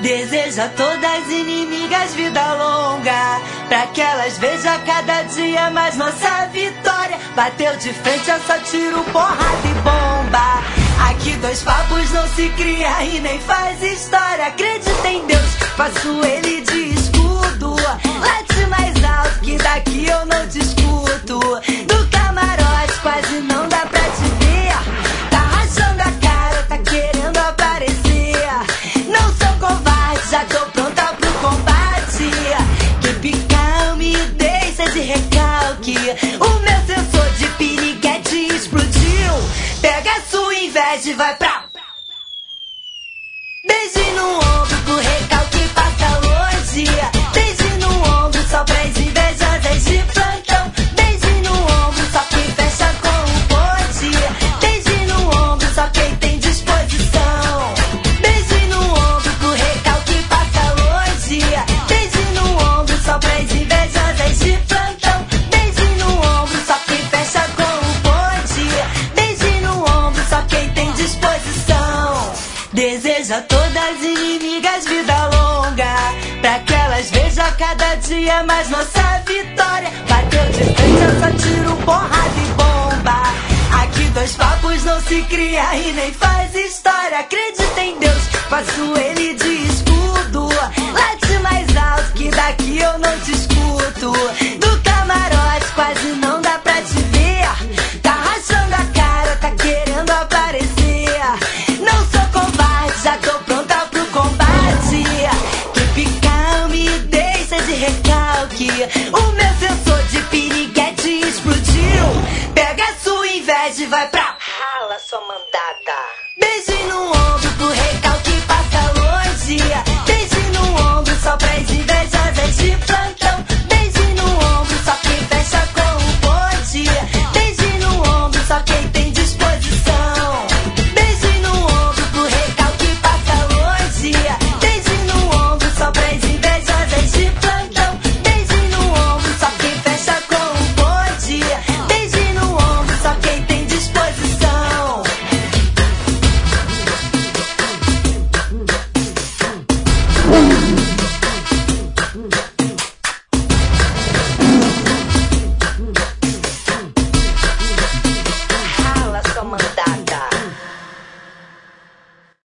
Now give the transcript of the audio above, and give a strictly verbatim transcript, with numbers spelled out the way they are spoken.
Desejo a todas inimigas vida longa, pra que elas vejam cada dia mais nossa vitória. Bateu de frente, é só tiro, porrada e bomba. Aqui dois papos não se cria e nem faz história. Acredita em Deus, faço ele de escudo. Late mais alto que daqui eu não discuto. Do camarote quase não dá pra te ver. Tá rachando a cara, tá querendo aparecer. Não sou covarde, já tô pronta pro combate. Keep calm e deixa de recalque. O meu sensor de piriguete explodiu. Pega a sua inveja e vai pra... Beijo no ombro pro recalque passa longe. Beijo no ombro só pras invejosas de plantão. Beijo no ombro só quem fecha com o bonde. Beijo no ombro só quem tem disposição. Beijo no ombro pro recalque passa longe. Beijo no ombro só pras invejosas de plantão. Beijo no ombro só quem fecha com o bonde. Beijo no ombro só quem tem disposição. Desejo a todas inimigas vida longa, pra que elas vejam cada dia mais nossa vitória. Bateu de frente, eu só tiro porrada e bomba. Aqui dois papos não se cria e nem faz história. Acredita em Deus, faço ele de escudo. Late mais alto que daqui eu não discuto. Do camarote quase não dá pra te ver. Tá rachando a cara, tá querendo aparecer. Não sou covarde, já tô pronta pro combate. Keep calm e deixa de recalque. O meu sensor de piriguete explodiu. Pega a sua inveja e vai pra... Rala, sua mandada.